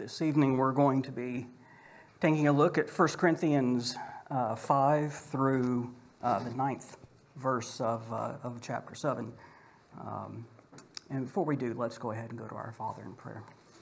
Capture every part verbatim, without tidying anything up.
This evening we're going to be taking a look at First Corinthians uh, five through uh, the ninth verse of, uh, of chapter seven. Um, and before we do, let's go ahead and go to our Father in prayer.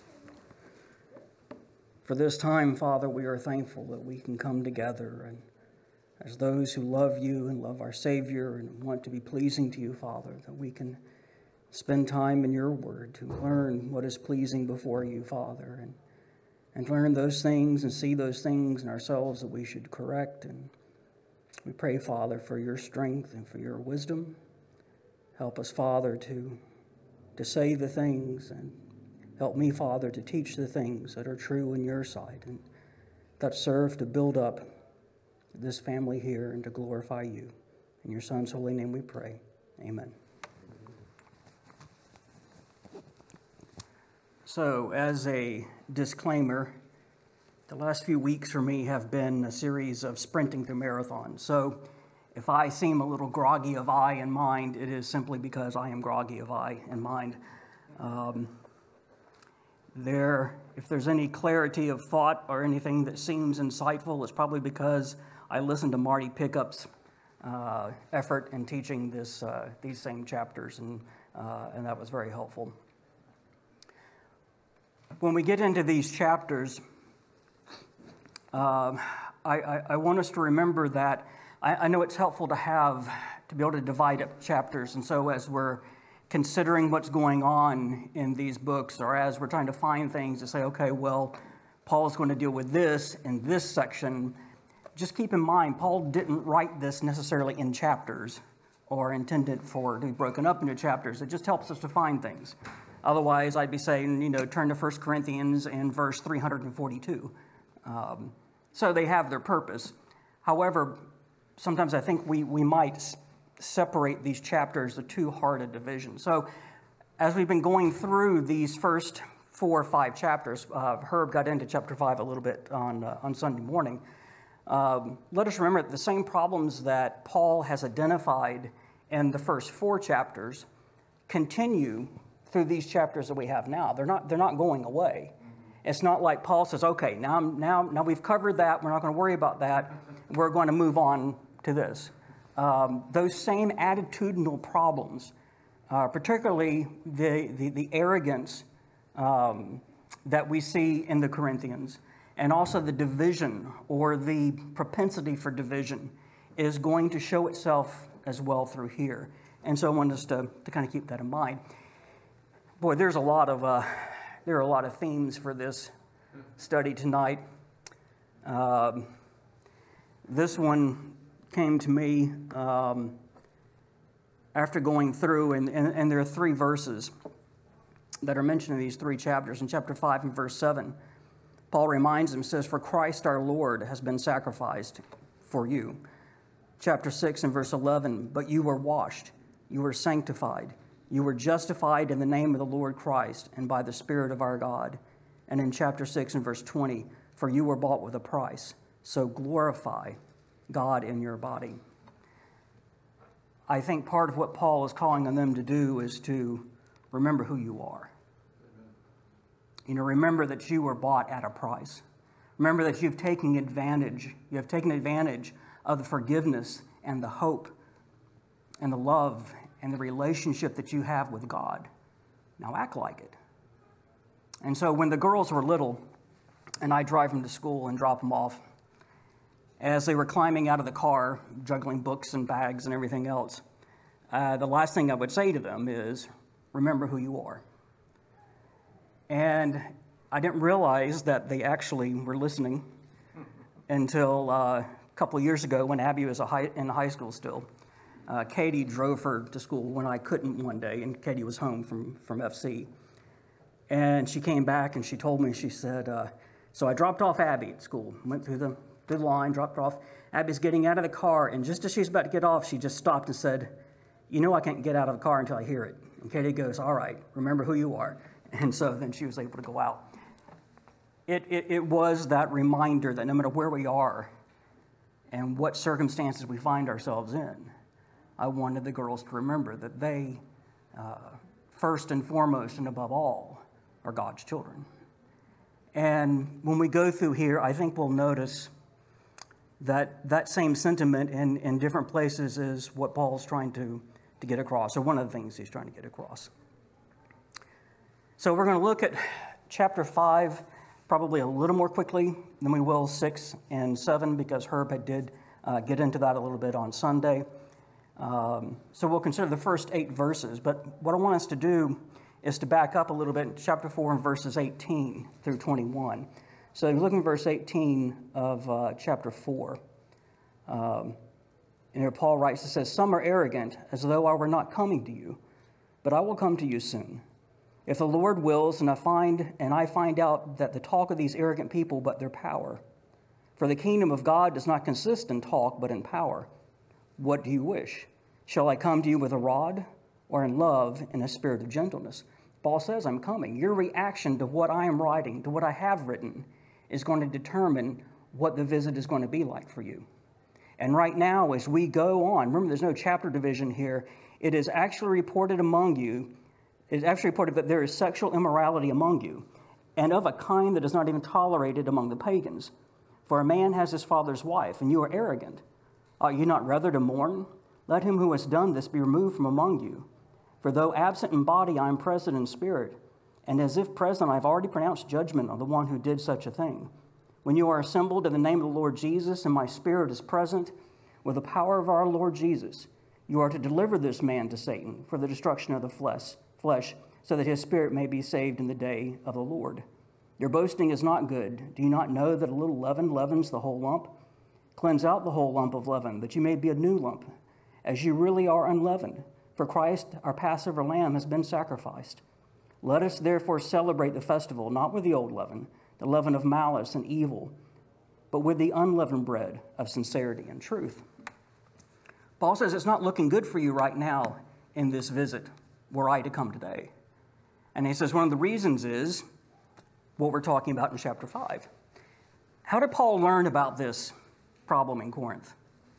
For this time, Father, we are thankful that we can come together and as those who love you and love our Savior and want to be pleasing to you, Father, that we can spend time in your word to learn what is pleasing before you, Father, and, and learn those things and see those things in ourselves that we should correct. And we pray, Father, for your strength and for your wisdom. Help us, Father, to, to say the things, and help me, Father, to teach the things that are true in your sight and that serve to build up this family here and to glorify you. In your Son's holy name we pray. Amen. So, as a disclaimer, the last few weeks for me have been a series of sprinting through marathons. So, if I seem a little groggy of eye and mind, it is simply because I am groggy of eye and mind. Um, there, if there's any clarity of thought or anything that seems insightful, it's probably because I listened to Marty Pickup's uh, effort in teaching this uh, these same chapters, and uh, and that was very helpful. When we get into these chapters, uh, I, I, I want us to remember that I, I know it's helpful to have, to be able to divide up chapters. And so as we're considering what's going on in these books, or as we're trying to find things to say, okay, well, Paul's going to deal with this in this section, just keep in mind, Paul didn't write this necessarily in chapters or intended for to be broken up into chapters. It just helps us to find things. Otherwise, I'd be saying, you know, turn to First Corinthians in verse three hundred forty-two. Um, so they have their purpose. However, sometimes I think we, we might s- separate these chapters to too hard a division. So as we've been going through these first four or five chapters, uh, Herb got into chapter five a little bit on, uh, on Sunday morning. Um, let us remember that the same problems that Paul has identified in the first four chapters continue through these chapters that we have now. They're not they're not going away. It's not like Paul says, okay, now now now we've covered that, we're not going to worry about that, we're going to move on to this. Um, those same attitudinal problems, uh, particularly the, the, the arrogance um, that we see in the Corinthians, and also the division or the propensity for division is going to show itself as well through here. And so I want us to, to kind of keep that in mind. Boy, there's a lot of uh, there are a lot of themes for this study tonight. Um, this one came to me um, after going through, and, and, and there are three verses that are mentioned in these three chapters. In chapter five and verse seven, Paul reminds them, says, "For Christ our Lord has been sacrificed for you." Chapter six and verse eleven, "But you were washed, you were sanctified, you were justified in the name of the Lord Christ and by the Spirit of our God." And in chapter six and verse twenty, "For you were bought with a price, so glorify God in your body." I think part of what Paul is calling on them to do is to remember who you are. You know, remember that you were bought at a price. Remember that you've taken advantage, you have taken advantage of the forgiveness and the hope and the love and the relationship that you have with God. Now act like it. And so when the girls were little, and I drive them to school and drop them off, as they were climbing out of the car, juggling books and bags and everything else, uh, the last thing I would say to them is, remember who you are. And I didn't realize that they actually were listening until uh, a couple of years ago when Abby was a high, in high school still. Uh, Katie drove her to school when I couldn't one day, and Katie was home from, from F C. And she came back and she told me, she said, uh, so I dropped off Abby at school, went through the, through the line, dropped her off. Abby's getting out of the car, and just as she's about to get off, she just stopped and said, "You know I can't get out of the car until I hear it." And Katie goes, "All right, remember who you are." And so then she was able to go out. It, it, it was that reminder that no matter where we are and what circumstances we find ourselves in, I wanted the girls to remember that they, uh, first and foremost and above all, are God's children. And when we go through here, I think we'll notice that that same sentiment in, in different places is what Paul's trying to, to get across, or one of the things he's trying to get across. So we're going to look at chapter five probably a little more quickly than we will six and seven, because Herb had did uh, get into that a little bit on Sunday. Um, so we'll consider the first eight verses. But what I want us to do is to back up a little bit in chapter four and verses eighteen through twenty-one. So you look in verse eighteen of uh, chapter four. Um, and here Paul writes, it says, "Some are arrogant, as though I were not coming to you, but I will come to you soon. If the Lord wills, and I find and I find out that the talk of these arrogant people, but their power. For the kingdom of God does not consist in talk, but in power. What do you wish? Shall I come to you with a rod, or in love and a spirit of gentleness?" Paul says, I'm coming. Your reaction to what I am writing, to what I have written, is going to determine what the visit is going to be like for you. And right now, as we go on, remember there's no chapter division here, it is actually reported among you, it is actually reported that there is sexual immorality among you, and of a kind that is not even tolerated among the pagans. For a man has his father's wife, and you are arrogant. Ought you not rather to mourn? Let him who has done this be removed from among you. For though absent in body, I am present in spirit, and as if present, I have already pronounced judgment on the one who did such a thing. When you are assembled in the name of the Lord Jesus, and my spirit is present, with the power of our Lord Jesus, you are to deliver this man to Satan for the destruction of the flesh, flesh, so that his spirit may be saved in the day of the Lord. Your boasting is not good. Do you not know that a little leaven leavens the whole lump? Cleanse out the whole lump of leaven, that you may be a new lump, as you really are unleavened. For Christ, our Passover lamb, has been sacrificed. Let us therefore celebrate the festival, not with the old leaven, the leaven of malice and evil, but with the unleavened bread of sincerity and truth. Paul says it's not looking good for you right now in this visit were I to come today. And he says one of the reasons is what we're talking about in chapter five. How did Paul learn about this problem in Corinth?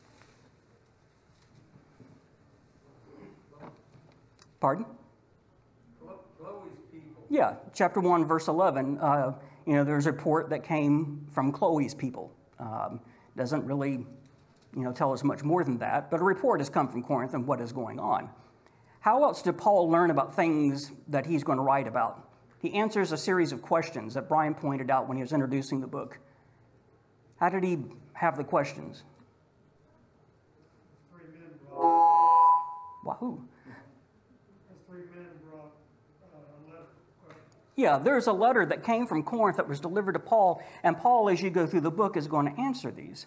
Pardon? Chloe's people. Yeah, chapter one, verse eleven. Uh, you know, there's a report that came from Chloe's people. Um, doesn't really, you know, tell us much more than that, but a report has come from Corinth and what is going on. How else did Paul learn about things that he's going to write about? He answers a series of questions that Brian pointed out when he was introducing the book. How did he have the questions? Three men brought. Wahoo. Three men brought uh, a letter. Yeah, there's a letter that came from Corinth that was delivered to Paul, and Paul, as you go through the book, is going to answer these.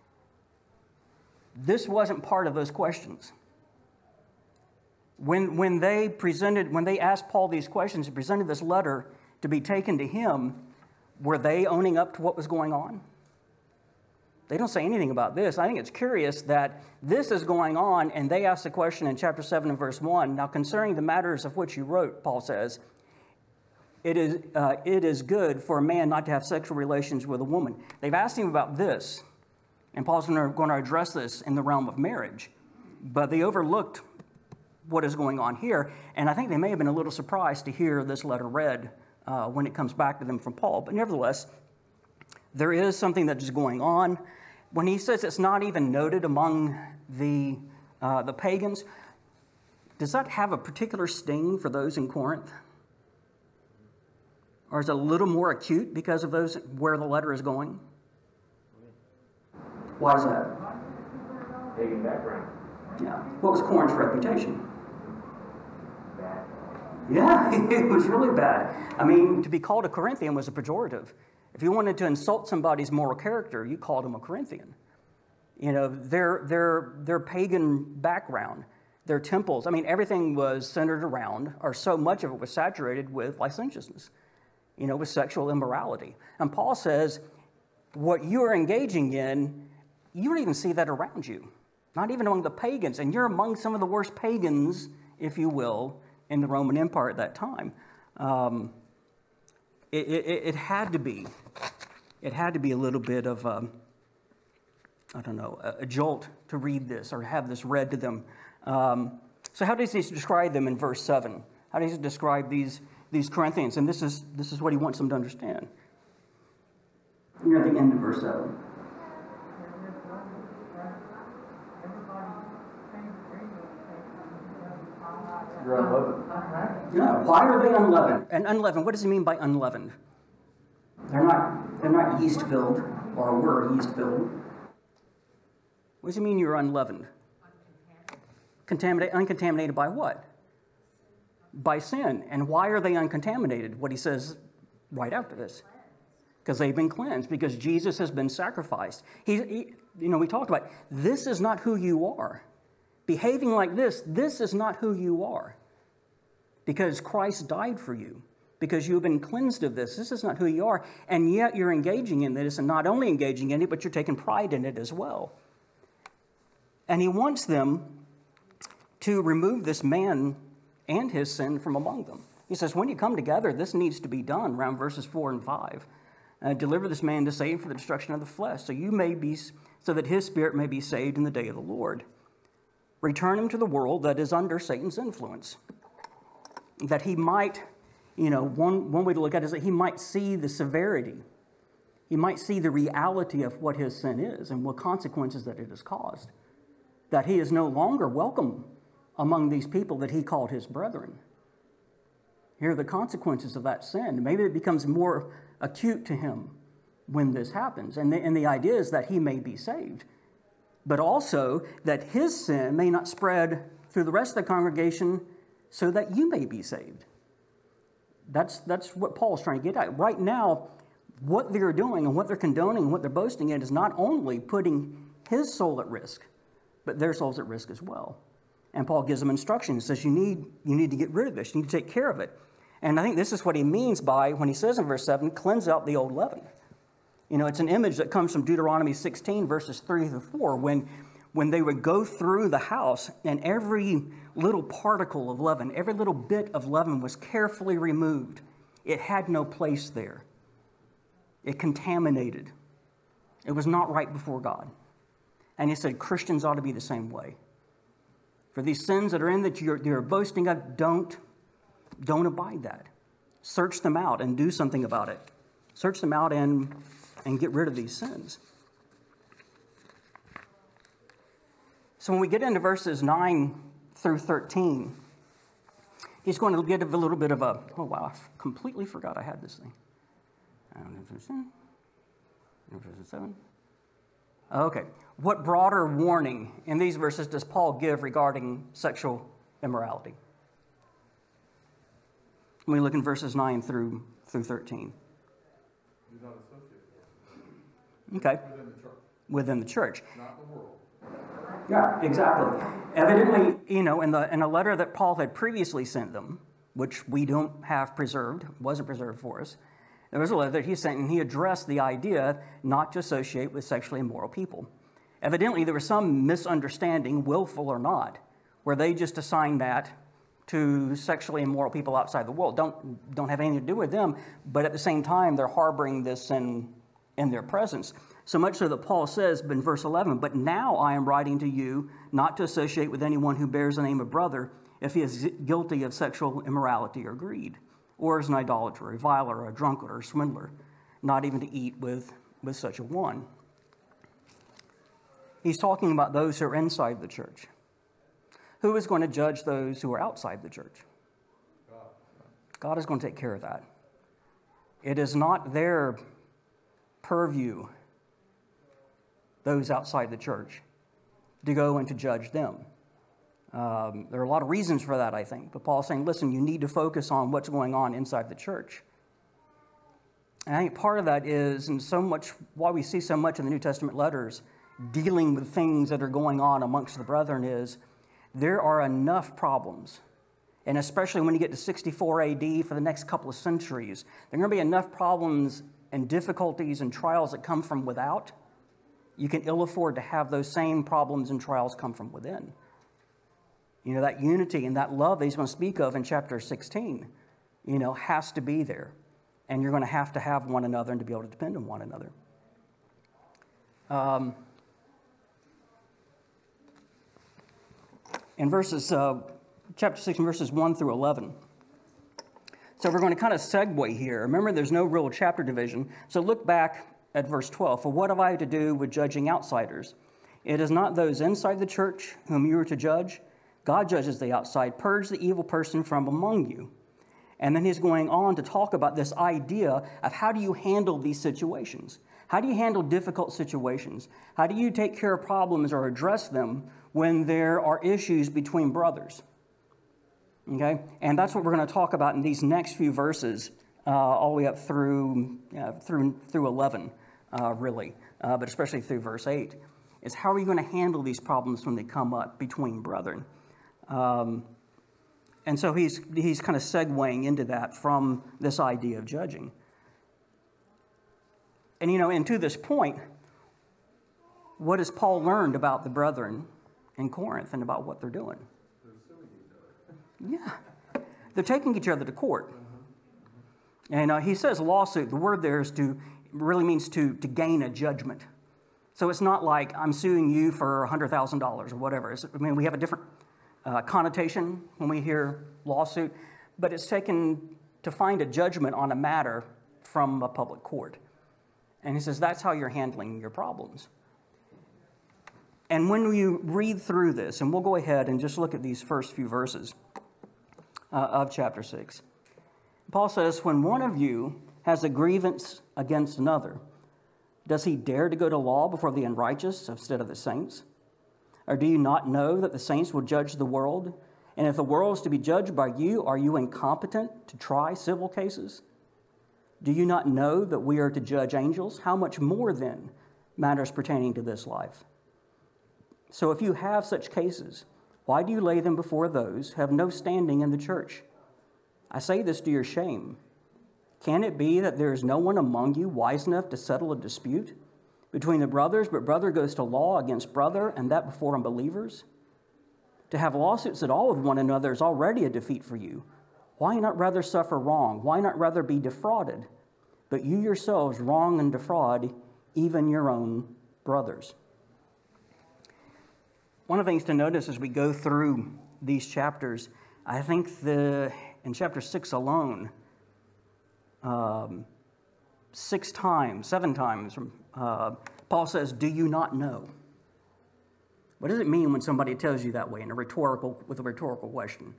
This wasn't part of those questions. When, when they presented, when they asked Paul these questions and presented this letter to be taken to him, were they owning up to what was going on? They don't say anything about this. I think it's curious that this is going on, and they ask the question in chapter seven and verse one. Now, concerning the matters of which you wrote, Paul says, it is, uh, it is good for a man not to have sexual relations with a woman. They've asked him about this, and Paul's going to address this in the realm of marriage. But they overlooked what is going on here, and I think they may have been a little surprised to hear this letter read uh, when it comes back to them from Paul. But nevertheless, there is something that is going on. When he says it's not even noted among the, uh, the pagans, does that have a particular sting for those in Corinth? Or is it a little more acute because of those where the letter is going? Why is that? Pagan background. Yeah. What was Corinth's reputation? Bad. Yeah, it was really bad. I mean, to be called a Corinthian was a pejorative. If you wanted to insult somebody's moral character, you called them a Corinthian. You know, their their their pagan background, their temples, I mean, everything was centered around, or so much of it was saturated with licentiousness, you know, with sexual immorality. And Paul says, what you are engaging in, you don't even see that around you, not even among the pagans. And you're among some of the worst pagans, if you will, in the Roman Empire at that time. Um, It, it, it had to be, it had to be a little bit of, um, I don't know, a, a jolt to read this or have this read to them. Um, so how does he describe them in verse seven? How does he describe these, these Corinthians? And this is, this is what he wants them to understand. near the end of verse seven. You're unleavened. No, why are they unleavened? And unleavened, what does he mean by unleavened? They're not, they're not yeast filled, or were yeast filled. What does he mean you're unleavened? Contaminated, uncontaminated by what? By sin. And why are they uncontaminated? What he says right after this. Because they've been cleansed, because Jesus has been sacrificed. He, he, you know, we talked about, this is not who you are. Behaving like this, this is not who you are. Because Christ died for you. Because you've been cleansed of this. This is not who you are. And yet you're engaging in this, and not only engaging in it, but you're taking pride in it as well. And he wants them to remove this man and his sin from among them. He says, when you come together, this needs to be done, around verses four and five. Uh, deliver this man to save for the destruction of the flesh, so you may be, so that his spirit may be saved in the day of the Lord. Return him to the world that is under Satan's influence, that he might, you know, one, one way to look at it is that he might see the severity. He might see the reality of what his sin is and what consequences that it has caused. That he is no longer welcome among these people that he called his brethren. Here are the consequences of that sin. Maybe it becomes more acute to him when this happens. And the, and the idea is that he may be saved, but also that his sin may not spread through the rest of the congregation so that you may be saved. That's, that's what Paul's trying to get at. Right now, what they're doing and what they're condoning and what they're boasting in is not only putting his soul at risk, but their soul's at risk as well. And Paul gives them instructions. He says, you need, you need to get rid of this. You need to take care of it. And I think this is what he means by, when he says in verse seven, cleanse out the old leaven. You know, it's an image that comes from Deuteronomy sixteen, verses three through four, when, when they would go through the house and every little particle of leaven, every little bit of leaven was carefully removed. It had no place there. It contaminated. It was not right before God. And he said Christians ought to be the same way. For these sins that are in that you're, you're boasting of, don't, don't abide that. Search them out and do something about it. Search them out and, and get rid of these sins. So when we get into verses nine through thirteen, he's going to get a little bit of a, oh wow, I completely forgot I had this thing. Verse seven. Okay. What broader warning in these verses does Paul give regarding sexual immorality? When we look in verses nine through, through thirteen. Do not associate with. Okay. Within the church. Within the church. Not the world. Yeah, exactly. Evidently, you know, in the in a letter that Paul had previously sent them, which we don't have preserved, wasn't preserved for us, there was a letter that he sent, and he addressed the idea not to associate with sexually immoral people. Evidently, there was some misunderstanding, willful or not, where they just assigned that to sexually immoral people outside the world. Don't, don't have anything to do with them, but at the same time, they're harboring this in, in their presence. So much so that Paul says in verse eleven, but now I am writing to you not to associate with anyone who bears the name of brother if he is guilty of sexual immorality or greed, or is an idolater, a reviler, or a drunkard, or a swindler, not even to eat with, with such a one. He's talking about those who are inside the church. Who is going to judge those who are outside the church? God. God is going to take care of that. It is not their purview, those outside the church, to go and to judge them. Um, there are a lot of reasons for that, I think. But Paul's saying, listen, you need to focus on what's going on inside the church. And I think part of that is, and so much, why we see so much in the New Testament letters dealing with things that are going on amongst the brethren is, there are enough problems. And especially when you get to sixty-four A D for the next couple of centuries, there are going to be enough problems and difficulties and trials that come from without. You can ill afford to have those same problems and trials come from within. You know, that unity and that love that he's going to speak of in chapter sixteen, you know, has to be there. And you're going to have to have one another and to be able to depend on one another. Um, in verses, uh, chapter six, verses one through eleven. So we're going to kind of segue here. Remember, there's no real chapter division. So look back at verse twelve. For what have I to do with judging outsiders? It is not those inside the church whom you are to judge. God judges the outside. Purge the evil person from among you. And then he's going on to talk about this idea of how do you handle these situations? How do you handle difficult situations? How do you take care of problems or address them when there are issues between brothers? Okay? And that's what we're going to talk about in these next few verses, uh, all the way up through, uh, through, through eleven, uh, really, uh, but especially through verse eight, is how are you going to handle these problems when they come up between brethren? Um, and so he's, he's kind of segueing into that from this idea of judging. And, you know, and to this point, what has Paul learned about the brethren in Corinth and about what they're doing? Yeah. They're taking each other to court. And uh, he says lawsuit. The word there is to, really means to, to gain a judgment. So it's not like I'm suing you for one hundred thousand dollars or whatever. It's, I mean, we have a different uh, connotation when we hear lawsuit, but it's taken to find a judgment on a matter from a public court. And he says that's how you're handling your problems. And when you read through this, and we'll go ahead and just look at these first few verses uh, of chapter six. Paul says, when one of you has a grievance against another, does he dare to go to law before the unrighteous instead of the saints? Or do you not know that the saints will judge the world? And if the world is to be judged by you, are you incompetent to try civil cases? Do you not know that we are to judge angels? How much more then matters pertaining to this life? So if you have such cases, why do you lay them before those who have no standing in the church? I say this to your shame. Can it be that there is no one among you wise enough to settle a dispute between the brothers, but brother goes to law against brother, and that before unbelievers? To have lawsuits at all with one another is already a defeat for you. Why not rather suffer wrong? Why not rather be defrauded? But you yourselves wrong and defraud even your own brothers. One of the things to notice as we go through these chapters, I think the in chapter six alone, um, six times, seven times, uh, Paul says, "Do you not know?" What does it mean when somebody tells you that way in a rhetorical with a rhetorical question?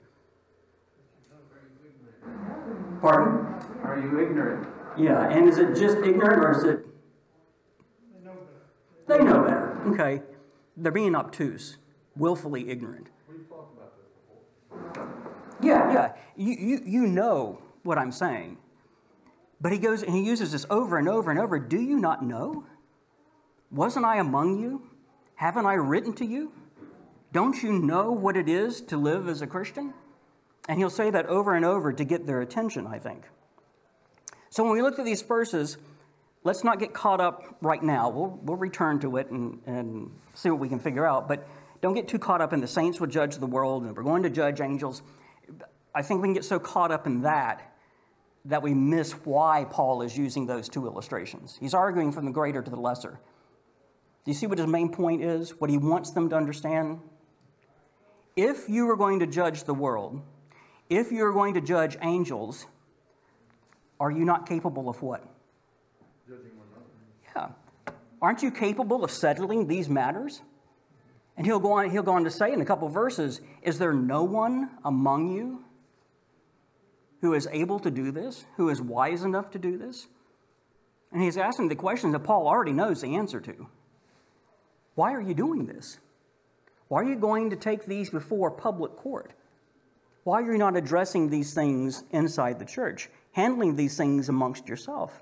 Pardon? Are you ignorant? Yeah, and is it just ignorant or is it? They know better. They know better. Okay, they're being obtuse, willfully ignorant. We've talked about this before. Yeah, yeah. You, you, you know what I'm saying. But he goes and he uses this over and over and over. Do you not know? Wasn't I among you? Haven't I written to you? Don't you know what it is to live as a Christian? And he'll say that over and over to get their attention, I think. So when we look at these verses, let's not get caught up right now. We'll, we'll return to it and, and see what we can figure out. But don't get too caught up in the saints will judge the world and we're going to judge angels. I think we can get so caught up in that that we miss why Paul is using those two illustrations. He's arguing from the greater to the lesser. Do you see what his main point is? What he wants them to understand? If you are going to judge the world, if you're going to judge angels, are you not capable of what? Judging one another. Yeah. Aren't you capable of settling these matters? And he'll go on, he'll go on to say in a couple of verses, is there no one among you who is able to do this, who is wise enough to do this? And he's asking the questions that Paul already knows the answer to. Why are you doing this? Why are you going to take these before public court? Why are you not addressing these things inside the church, handling these things amongst yourself?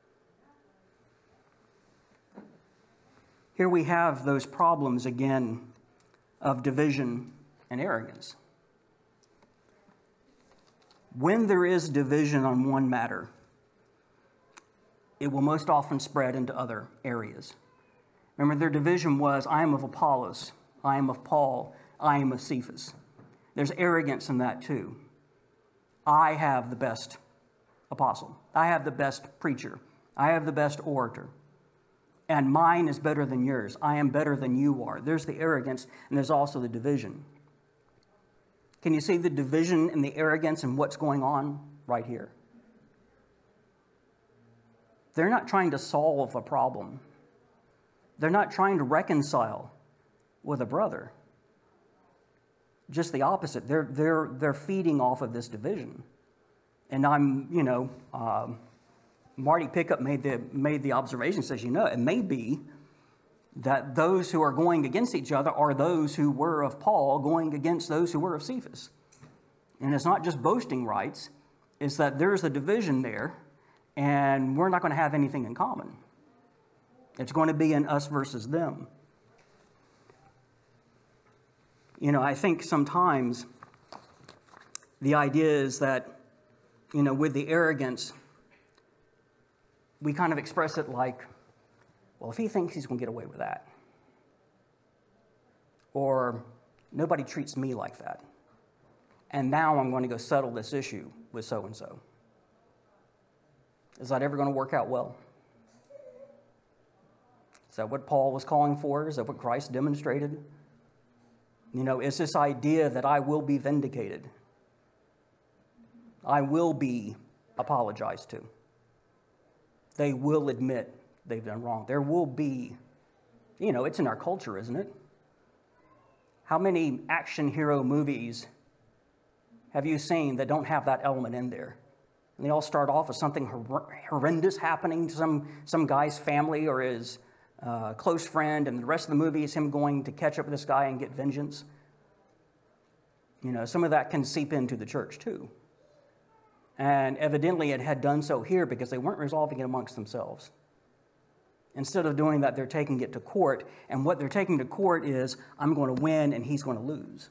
Here we have those problems again of division and arrogance. When there is division on one matter, it will most often spread into other areas. Remember, their division was, I am of Apollos, I am of Paul, I am of Cephas. There's arrogance in that too. I have the best apostle. I have the best preacher. I have the best orator. And mine is better than yours. I am better than you are. There's the arrogance, and there's also the division. Can you see the division and the arrogance and what's going on right here? They're not trying to solve a problem. They're not trying to reconcile with a brother. Just the opposite. They're, they're, they're feeding off of this division. And I'm, you know, um, Marty Pickup made the, made the observation, says, you know, it may be that those who are going against each other are those who were of Paul going against those who were of Cephas. And it's not just boasting rights, it's that there's a division there, and we're not going to have anything in common. It's going to be an us versus them. You know, I think sometimes the idea is that, you know, with the arrogance, we kind of express it like, well, if he thinks he's going to get away with that, or nobody treats me like that, and now I'm going to go settle this issue with so-and-so. Is that ever going to work out well? Is that what Paul was calling for? Is that what Christ demonstrated? You know, it's this idea that I will be vindicated. I will be apologized to. They will admit they've done wrong. There will be, you know, it's in our culture, isn't it? How many action hero movies have you seen that don't have that element in there? And they all start off with something hor- horrendous happening to some, some guy's family or his uh, close friend, and the rest of the movie is him going to catch up with this guy and get vengeance. You know, some of that can seep into the church too. And evidently it had done so here because they weren't resolving it amongst themselves. Instead of doing that, they're taking it to court, and what they're taking to court is, I'm going to win and he's going to lose.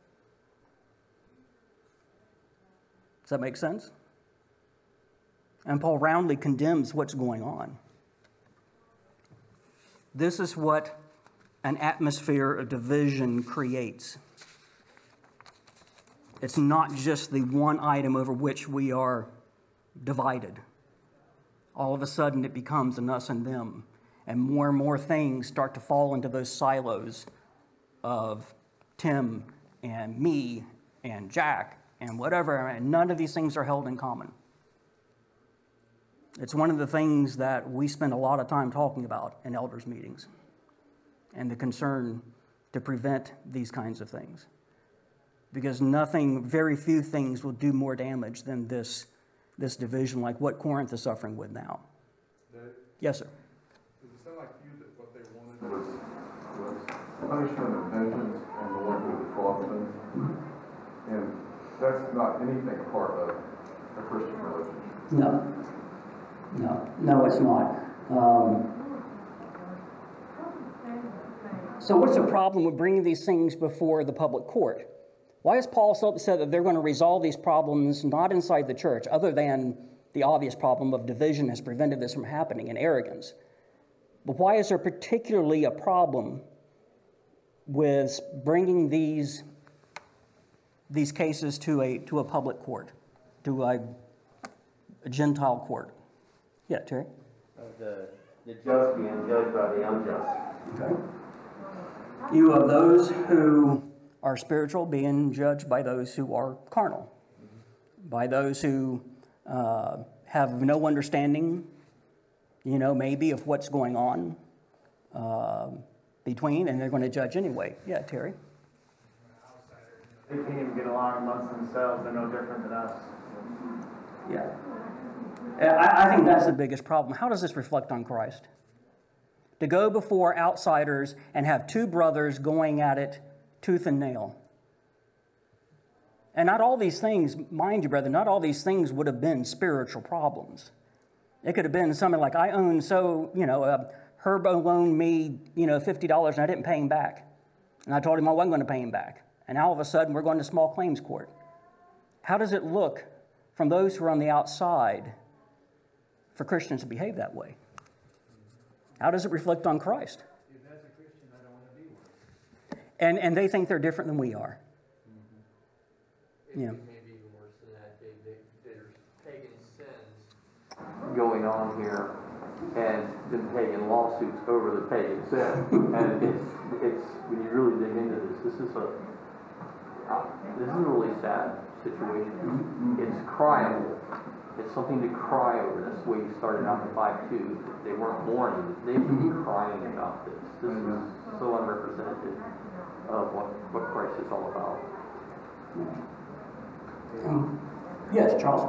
Does that make sense? And Paul roundly condemns what's going on. This is what an atmosphere of division creates. It's not just the one item over which we are divided. All of a sudden it becomes an us and them. And more and more things start to fall into those silos of Tim and me and Jack and whatever, and none of these things are held in common. It's one of the things that we spend a lot of time talking about in elders' meetings, and the concern to prevent these kinds of things. Because nothing, very few things will do more damage than this, this division, like what Corinth is suffering with now. Dave, Yes, sir. does it sound like you that what they wanted was, Was punishment and vengeance on the one who defrauded them. And that's not anything part of a Christian religion. No. No, no, it's not. Um, so what's the problem with bringing these things before the public court? Why has Paul said that they're going to resolve these problems not inside the church, other than the obvious problem of division has prevented this from happening and arrogance? But why is there particularly a problem with bringing these, these cases to a, to a public court, to a, a Gentile court? Yeah, Terry? Uh, the, the just being judged by the unjust. Okay. You have those who are spiritual being judged by those who are carnal, by those who uh, have no understanding, you know, maybe of what's going on uh, between, and they're going to judge anyway. Yeah, Terry? They can't even get along amongst themselves. They're no different than us. Yeah. I, I think that's the biggest problem. How does this reflect on Christ? To go before outsiders and have two brothers going at it tooth and nail. And not all these things, mind you, brother, not all these things would have been spiritual problems. It could have been something like, I own so, you know, uh, Herb loaned me, you know, fifty dollars and I didn't pay him back. And I told him I wasn't going to pay him back. And now all of a sudden we're going to small claims court. How does it look from those who are on the outside for Christians to behave that way? How does it reflect on Christ? If that's a Christian, I don't want to be one. And and they think they're different than we are. It Yeah. may be even worse than that. They, they, there's pagan sins Going on here and then pagan lawsuits over the pagan sin. And it's, it's, when you really dig into this, this is a, uh, this is a really sad situation. It's crime. It's something to cry over. That's the way you started out in five two. They weren't mourning. They should be crying about this. This is so unrepresentative of what, what Christ is all about. Um, yes, Charles?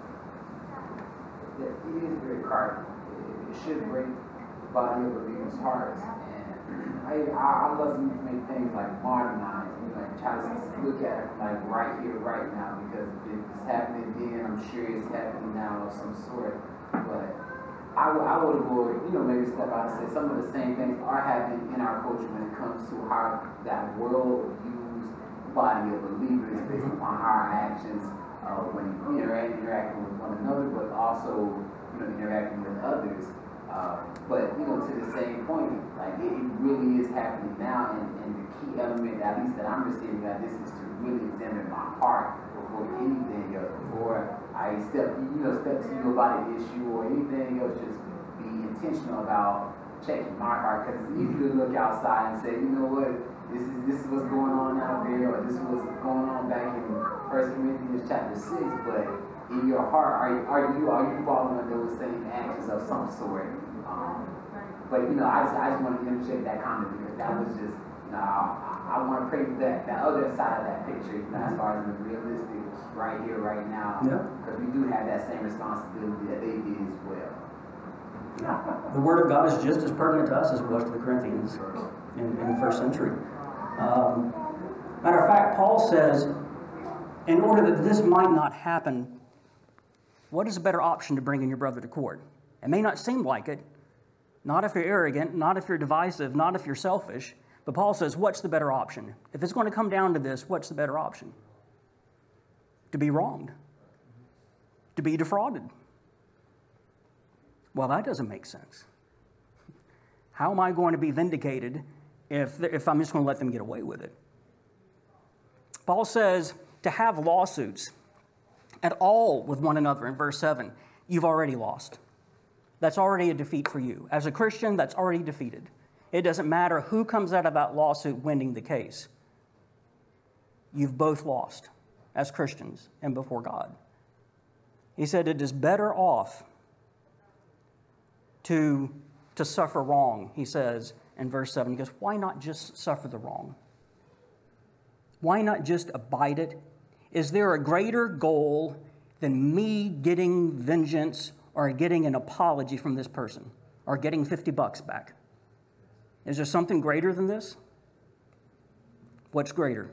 Yeah, it is very cardinal. It, it should break the body of believers' hearts. And I, I, I love to make things like modernize, you know, and try to look at it like right here, right now, because if it's happening then, I'm sure it's happening now of some sort. But I, w- I would avoid, you know, maybe step out and say some of the same things are happening in our culture when it comes to how that world views the body of believers based upon our actions uh, when we interact, interacting with one another, but also, you know, interacting with others. Uh, but, you know, to the same point, like, it, it really is happening now, and, and the key element, at least that I'm receiving out of this, is to really examine my heart before anything else, before I step, you know, step to you about an issue or anything else, just be intentional about checking my heart, because it's easy to look outside and say, you know what, this is this is what's going on out there, or this is what's going on back in First Corinthians chapter six, but in your heart, are, are you are you following those same actions of some sort? Um, but you know, I just I just want to interject that comment because that was just, you know, I, I want to pray for that that other side of that picture, you know, as far as the realistic, right here, right now, because we do have that same responsibility that they did as well. The Word of God is just as pertinent to us as it was to the Corinthians in, in the first century. Um, matter of fact, Paul says, in order that this might not happen, what is a better option to bring in your brother to court? It may not seem like it, not if you're arrogant, not if you're divisive, not if you're selfish, but Paul says, what's the better option? If it's going to come down to this, what's the better option? To be wronged, to be defrauded. Well, that doesn't make sense. How am I going to be vindicated if, if I'm just going to let them get away with it? Paul says to have lawsuits at all with one another in verse seven, you've already lost. That's already a defeat for you. As a Christian, that's already defeated. It doesn't matter who comes out of that lawsuit winning the case. You've both lost as Christians and before God. He said it is better off to, to suffer wrong, he says in verse seven. He goes, why not just suffer the wrong? Why not just abide it? Is there a greater goal than me getting vengeance or getting an apology from this person or getting fifty bucks back? Is there something greater than this? What's greater?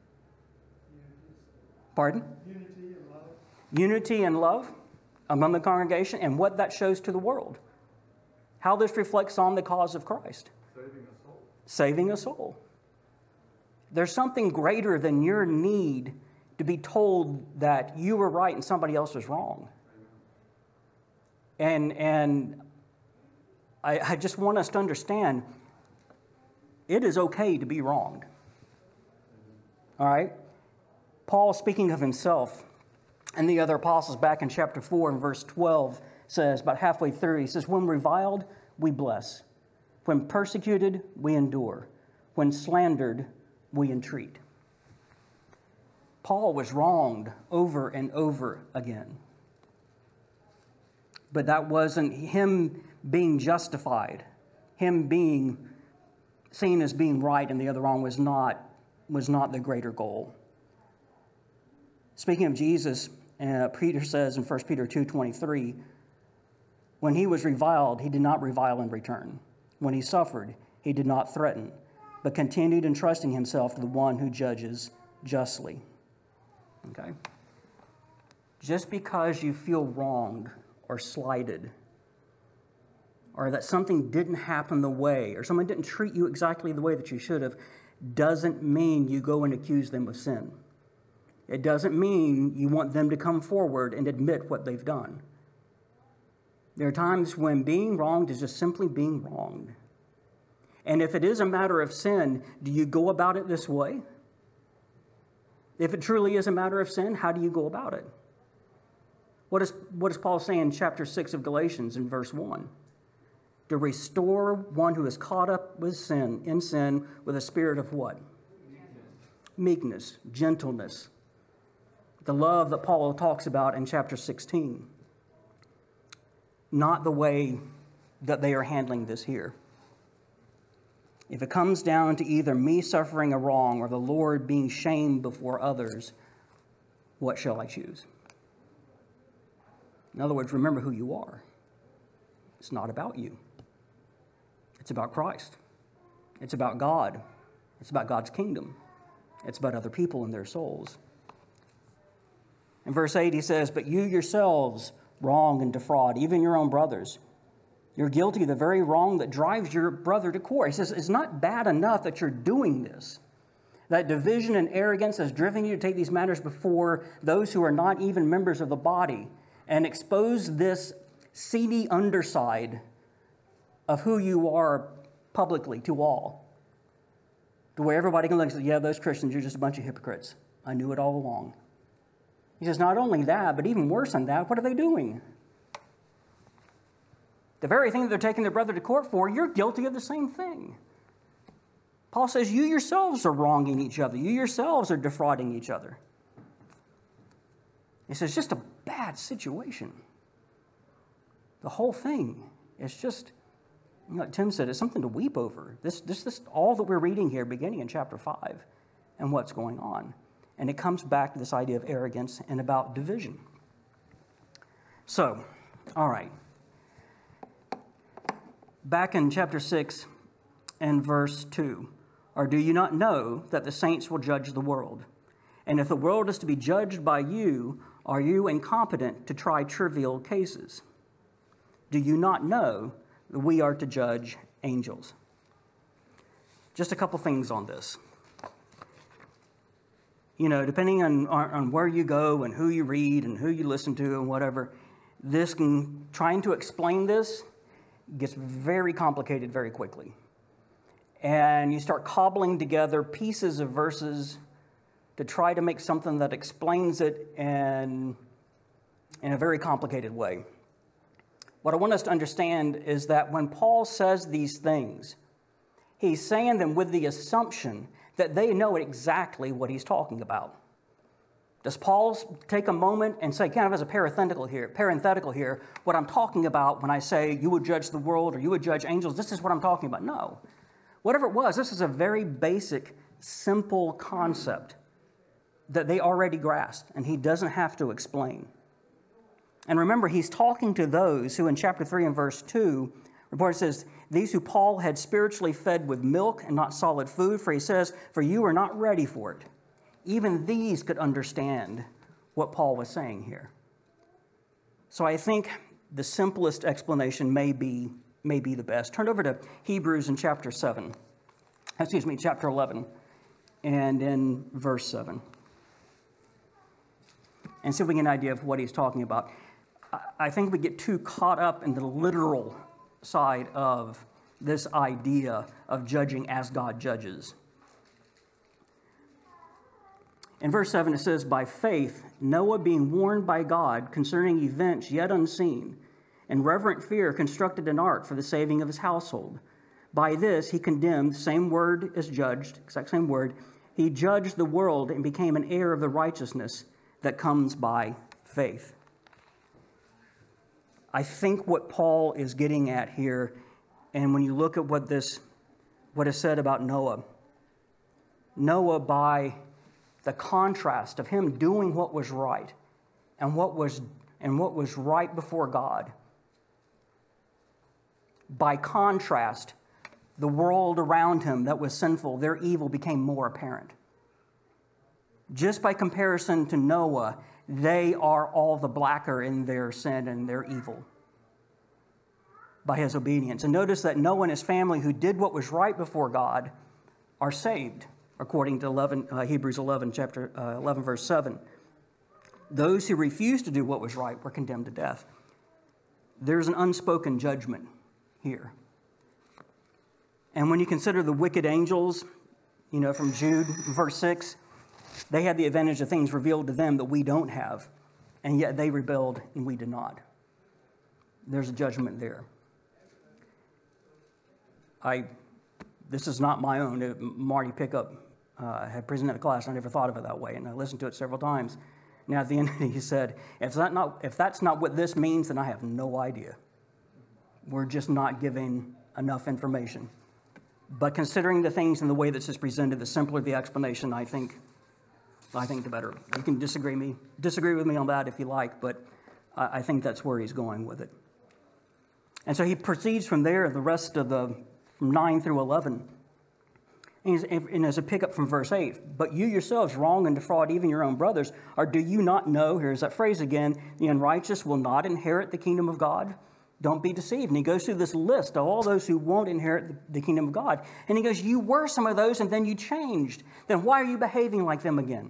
Pardon? Unity and love. Unity and love among the congregation and what that shows to the world. How this reflects on the cause of Christ. Saving a soul. Saving a soul. There's something greater than your need to be told that you were right and somebody else was wrong. And, and I, I just want us to understand, it is okay to be wronged. All right? Paul, speaking of himself and the other apostles back in chapter four and verse twelve, says, about halfway through, he says, when reviled, we bless. When persecuted, we endure. When slandered, we entreat. Paul was wronged over and over again. But that wasn't him being justified. Him being seen as being right and the other wrong was not, was not the greater goal. Speaking of Jesus, uh, Peter says in First Peter two twenty-three, when he was reviled, he did not revile in return. When he suffered, he did not threaten, but continued entrusting himself to the one who judges justly. Okay? Just because you feel wronged or slighted, or that something didn't happen the way, or someone didn't treat you exactly the way that you should have, doesn't mean you go and accuse them of sin. It doesn't mean you want them to come forward and admit what they've done. There are times when being wronged is just simply being wronged. And if it is a matter of sin, do you go about it this way? If it truly is a matter of sin, how do you go about it? What, is, what does Paul say in chapter six of Galatians in verse one? To restore one who is caught up with sin, in sin, with a spirit of what? Meekness, Meekness, gentleness. The love that Paul talks about in chapter sixteen. not the way that they are handling this here. If it comes down to either me suffering a wrong or the Lord being shamed before others, what shall I choose? In other words, remember who you are. It's not about you. It's about Christ. It's about God. It's about God's kingdom. It's about other people and their souls. In verse eight, he says, "But you yourselves wrong and defraud, even your own brothers. You're guilty of the very wrong that drives your brother to court." He says, it's not bad enough that you're doing this. That division and arrogance has driven you to take these matters before those who are not even members of the body and expose this seedy underside of who you are publicly to all. The way everybody can look and say, yeah, those Christians, you're just a bunch of hypocrites. I knew it all along. He says, not only that, but even worse than that, what are they doing? The very thing that they're taking their brother to court for, you're guilty of the same thing. Paul says, you yourselves are wronging each other. You yourselves are defrauding each other. He says, just a bad situation. The whole thing is just, like Tim said, it's something to weep over. This, this, this, all that we're reading here, beginning in chapter five, and what's going on. And it comes back to this idea of arrogance and about division. So, all right. Back in chapter six and verse two, "Or do you not know that the saints will judge the world? And if the world is to be judged by you, are you incompetent to try trivial cases? Do you not know that we are to judge angels?" Just a couple things on this. You know, depending on, on, on where you go and who you read and who you listen to and whatever, this can, trying to explain this gets very complicated very quickly. And you start cobbling together pieces of verses to try to make something that explains it in, in a very complicated way. What I want us to understand is that when Paul says these things, he's saying them with the assumption that they know exactly what he's talking about. Does Paul take a moment and say, kind of as a parenthetical here, parenthetical here, what I'm talking about when I say you would judge the world or you would judge angels, this is what I'm talking about? No. Whatever it was, this is a very basic, simple concept that they already grasped, and he doesn't have to explain. And remember, he's talking to those who in chapter three and verse two, report says, "These who Paul had spiritually fed with milk and not solid food, for he says, for you are not ready for it." Even these could understand what Paul was saying here. So I think the simplest explanation may be, may be the best. Turn over to Hebrews in chapter seven. Excuse me, chapter eleven, and in verse seven. And see if we get an idea of what he's talking about. I think we get too caught up in the literal side of this idea of judging as God judges. In verse seven, it says, "By faith, Noah, being warned by God concerning events yet unseen, in reverent fear constructed an ark for the saving of his household. By this he condemned," same word as judged, exact same word, "he judged the world and became an heir of the righteousness that comes by faith." I think what Paul is getting at here, and when you look at what this, what is said about Noah, Noah, by the contrast of him doing what was right and what was and what was right before God, by contrast, the world around him that was sinful, their evil became more apparent. Just by comparison to Noah, they are all the blacker in their sin and their evil by his obedience. And notice that Noah and his family, who did what was right before God, are saved, according to eleven, uh, Hebrews eleven, chapter uh, eleven, verse seven. Those who refused to do what was right were condemned to death. There's an unspoken judgment here. And when you consider the wicked angels, you know, from Jude, verse six, they had the advantage of things revealed to them that we don't have, and yet they rebelled and we did not. There's a judgment there. I, this is not my own. Marty Pickup uh, had presented the class, and I never thought of it that way, and I listened to it several times. Now at the end, he said, if, that not, if that's not what this means, then I have no idea. We're just not giving enough information. But considering the things in the way that's just presented, the simpler the explanation, I think, I think the better. You can disagree me, disagree with me on that if you like, but I, I think that's where he's going with it. And so he proceeds from there, the rest of the, from nine through eleven. And, he's, and as a pickup from verse eight, but you yourselves wrong and defraud even your own brothers, or do you not know, here's that phrase again, the unrighteous will not inherit the kingdom of God? Don't be deceived. And he goes through this list of all those who won't inherit the, the kingdom of God. And he goes, you were some of those and then you changed. Then why are you behaving like them again?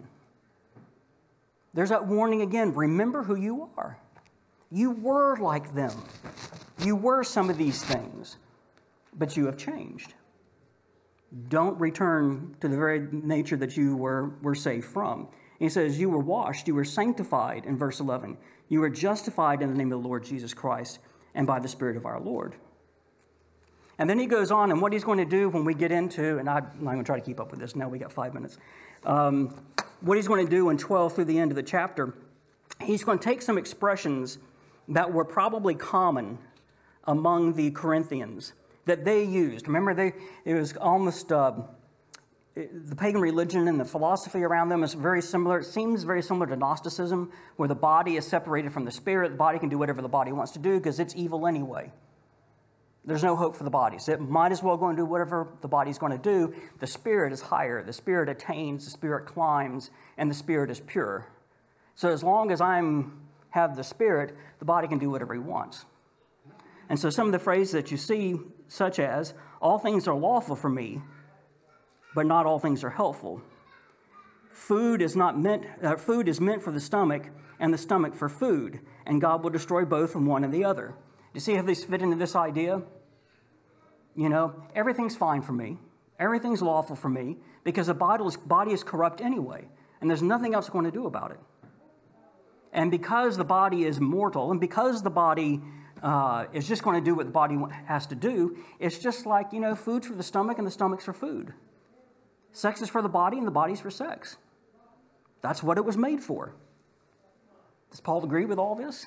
There's that warning again. Remember who you are. You were like them. You were some of these things, but you have changed. Don't return to the very nature that you were, were saved from. He says, you were washed, you were sanctified in verse eleven. You were justified in the name of the Lord Jesus Christ and by the Spirit of our Lord. And then he goes on, and what he's going to do when we get into, and I'm not going to try to keep up with this, now we got five minutes. Um, what he's going to do in twelve through the end of the chapter, he's going to take some expressions that were probably common among the Corinthians that they used. Remember, they it was almost, uh, it, the pagan religion and the philosophy around them is very similar. It seems very similar to Gnosticism, where the body is separated from the spirit. The body can do whatever the body wants to do because it's evil anyway. There's no hope for the body. So it might as well go and do whatever the body's going to do. The spirit is higher. The spirit attains, the spirit climbs, and the spirit is pure. So as long as I'm have the spirit, the body can do whatever he wants. And so some of the phrases that you see, such as, all things are lawful for me, but not all things are helpful. Food is not meant, uh, food is meant for the stomach, and the stomach for food, and God will destroy both from one and the other. You see how these fit into this idea? You know, everything's fine for me. Everything's lawful for me, because the body is, body is corrupt anyway, and there's nothing else going to do about it. And because the body is mortal, and because the body uh, is just going to do what the body has to do, it's just like, you know, food's for the stomach and the stomach's for food. Sex is for the body and the body's for sex. That's what it was made for. Does Paul agree with all this?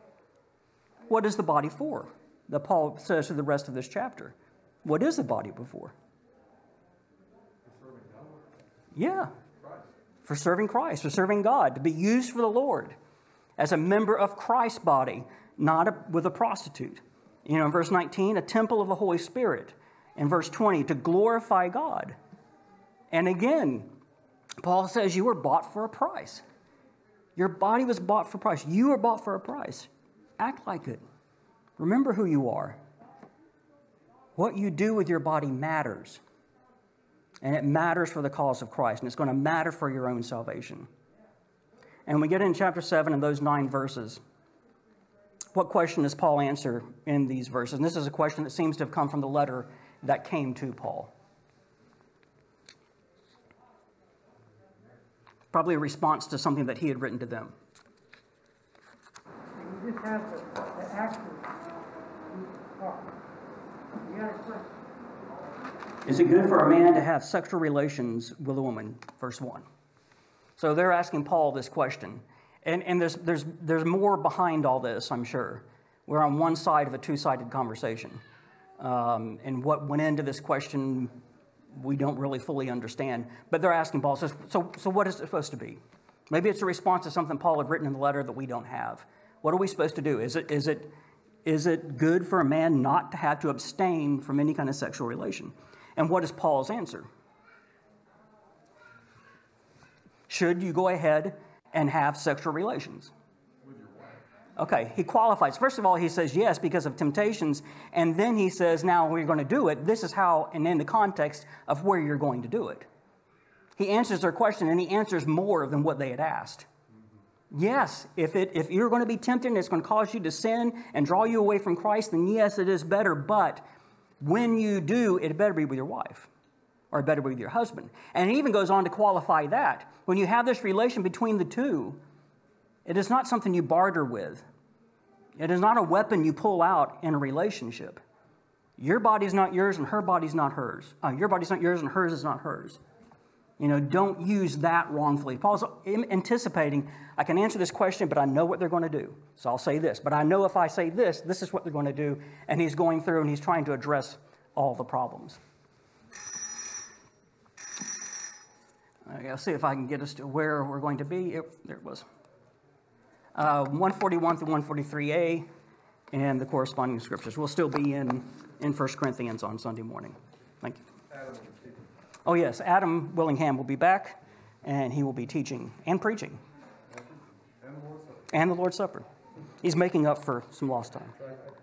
What is the body for? That Paul says to the rest of this chapter. What is the body for? Yeah. For serving Christ, for serving God, to be used for the Lord as a member of Christ's body, not a, with a prostitute. You know, in verse nineteen, a temple of the Holy Spirit. In verse twenty, to glorify God. And again, Paul says you were bought for a price. Your body was bought for a price. You were bought for a price. Act like it. Remember who you are. What you do with your body matters. And it matters for the cause of Christ. And it's going to matter for your own salvation. And when we get in chapter seven and those nine verses, what question does Paul answer in these verses? And this is a question that seems to have come from the letter that came to Paul. Probably a response to something that he had written to them. You just have the, the action part. You got a question? Is it good for a man to have sexual relations with a woman? Verse one. So they're asking Paul this question. And, and there's, there's, there's more behind all this, I'm sure. We're on one side of a two-sided conversation. Um, and what went into this question, we don't really fully understand. But they're asking Paul, so, so, so what is it supposed to be? Maybe it's a response to something Paul had written in the letter that we don't have. What are we supposed to do? Is it, is it, is it good for a man not to have to abstain from any kind of sexual relation? And what is Paul's answer? Should you go ahead and have sexual relations? With your wife. Okay, he qualifies. First of all, he says yes because of temptations. And then he says, now we're going to do it. This is how, and in the context of where you're going to do it. He answers their question, and he answers more than what they had asked. Mm-hmm. Yes, if, it, if you're going to be tempted and it's going to cause you to sin and draw you away from Christ, then yes, it is better. But when you do, it better be with your wife. Or better be with your husband. And it even goes on to qualify that. When you have this relation between the two, it is not something you barter with. It is not a weapon you pull out in a relationship. Your body's not yours and her body's not hers. Uh, your body's not yours and hers is not hers. You know, don't use that wrongfully. Paul's anticipating, I can answer this question, but I know what they're going to do. So I'll say this. But I know if I say this, this is what they're going to do. And he's going through and he's trying to address all the problems. Okay, I'll see if I can get us to where we're going to be. It, there it was. Uh, one forty-one through one forty-three A and the corresponding scriptures. We'll still be in, in First Corinthians on Sunday morning. Thank you. Oh, yes, Adam Willingham will be back, and he will be teaching and preaching. And the Lord's Supper. And the Lord's Supper. He's making up for some lost time. I- I